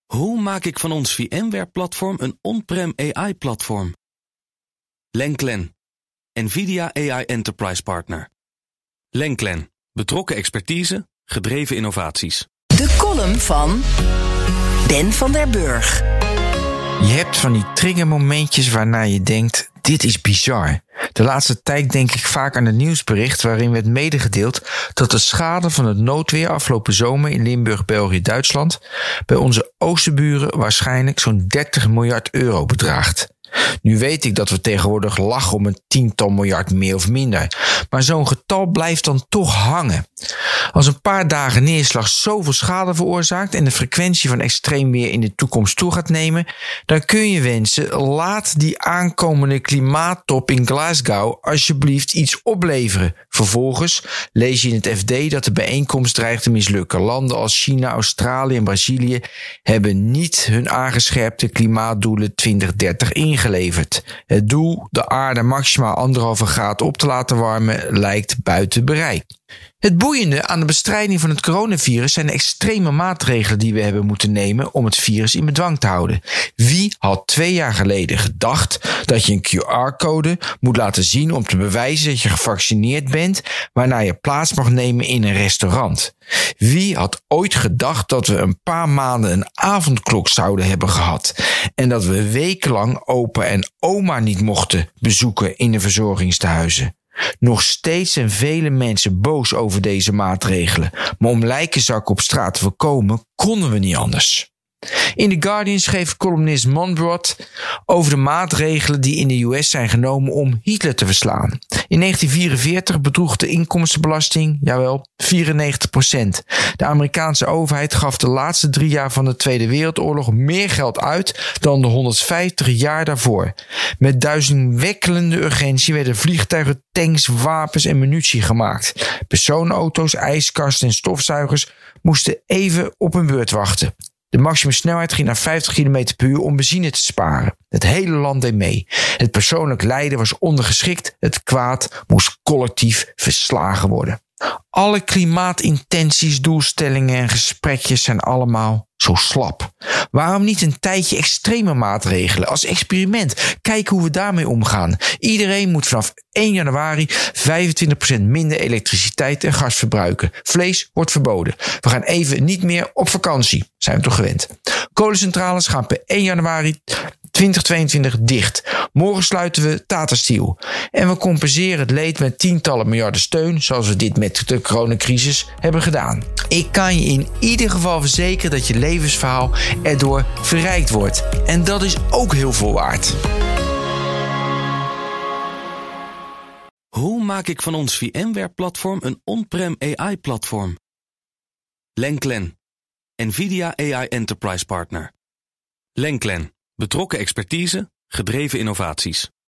Hoe maak ik van ons VMware-platform een on-prem AI-platform? Lenklen, NVIDIA AI Enterprise Partner. Lenklen, betrokken expertise, gedreven innovaties. De column van Ben van der Burg. Je hebt van die triggermomentjes waarna je denkt, dit is bizar. De laatste tijd denk ik vaak aan het nieuwsbericht waarin werd medegedeeld dat de schade van het noodweer afgelopen zomer in Limburg, België, Duitsland bij onze oosterburen waarschijnlijk zo'n 30 miljard euro bedraagt. Nu weet ik dat we tegenwoordig lachen om een tiental miljard meer of minder, maar zo'n getal blijft dan toch hangen. Als een paar dagen neerslag zoveel schade veroorzaakt en de frequentie van extreem weer in de toekomst toe gaat nemen, dan kun je wensen, laat die aankomende klimaattop in Glasgow alsjeblieft iets opleveren. Vervolgens lees je in het FD dat de bijeenkomst dreigt te mislukken. Landen als China, Australië en Brazilië hebben niet hun aangescherpte klimaatdoelen 2030 ingeleverd. Het doel, de aarde maximaal 1,5 graad op te laten warmen, lijkt buiten bereik. Het boeiende aan de bestrijding van het coronavirus zijn de extreme maatregelen die we hebben moeten nemen om het virus in bedwang te houden. Wie had 2 jaar geleden gedacht dat je een QR-code moet laten zien om te bewijzen dat je gevaccineerd bent, waarna je plaats mag nemen in een restaurant? Wie had ooit gedacht dat we een paar maanden een avondklok zouden hebben gehad en dat we wekenlang opa en oma niet mochten bezoeken in de verzorgingstehuizen? Nog steeds zijn vele mensen boos over deze maatregelen, maar om lijkenzakken op straat te voorkomen konden we niet anders. In The Guardian schreef columnist Monbrod over de maatregelen die in de US zijn genomen om Hitler te verslaan. In 1944 bedroeg de inkomstenbelasting, jawel, 94%. De Amerikaanse overheid gaf de laatste 3 jaar van de Tweede Wereldoorlog meer geld uit dan de 150 jaar daarvoor. Met duizelingwekkende urgentie werden vliegtuigen, tanks, wapens en munitie gemaakt. Personenauto's, ijskasten en stofzuigers moesten even op hun beurt wachten. De maximumsnelheid ging naar 50 km per uur om benzine te sparen. Het hele land deed mee. Het persoonlijk lijden was ondergeschikt. Het kwaad moest collectief verslagen worden. Alle klimaatintenties, doelstellingen en gesprekjes zijn allemaal zo slap. Waarom niet een tijdje extreme maatregelen als experiment? Kijken hoe we daarmee omgaan. Iedereen moet vanaf 1 januari 25% minder elektriciteit en gas verbruiken. Vlees wordt verboden. We gaan even niet meer op vakantie. Zijn we toch gewend. Kolencentrales gaan per 1 januari 2022 dicht. Morgen sluiten we Tata Steel. En we compenseren het leed met tientallen miljarden steun, zoals we dit met de coronacrisis hebben gedaan. Ik kan je in ieder geval verzekeren dat je levensverhaal erdoor verrijkt wordt. En dat is ook heel veel waard. Hoe maak ik van ons VMware-platform een on-prem AI-platform? Lenklen, NVIDIA AI Enterprise Partner. Lenklen, betrokken expertise, gedreven innovaties.